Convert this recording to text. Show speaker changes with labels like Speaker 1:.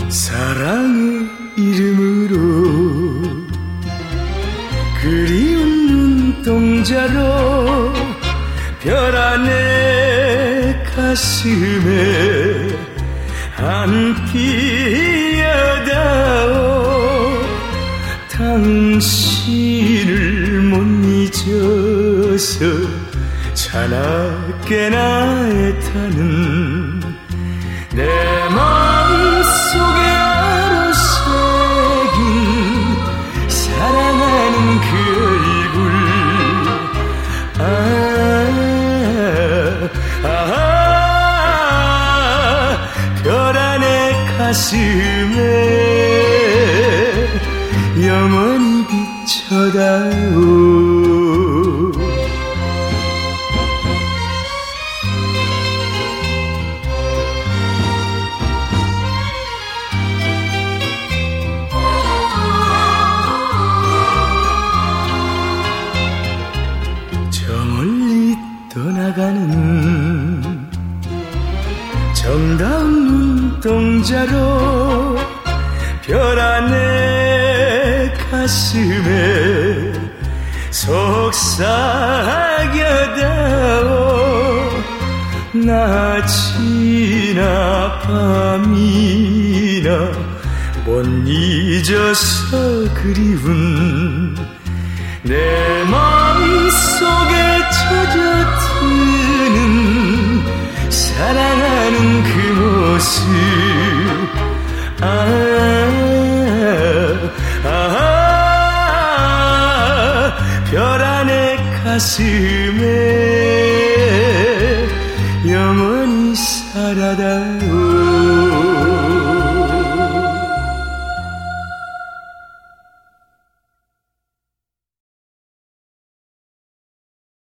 Speaker 1: 사랑의 이름으로 그리운 눈동자로 별 안에 가슴에 안기어다오 당신을 못 잊어서 차갑게나 애타는 내 마음속에 아로새긴 사랑하는 그 얼굴 별 안에 가슴에 영원히 비춰다오 떠나가는 정다운 눈동자로 별 안에 가슴에 속삭여다오 낮이나 밤이나 못 잊어서 그리운 내 마음속에 젖어드는 사랑하는 그 모습 별 안에 가슴에 영원히 살아다오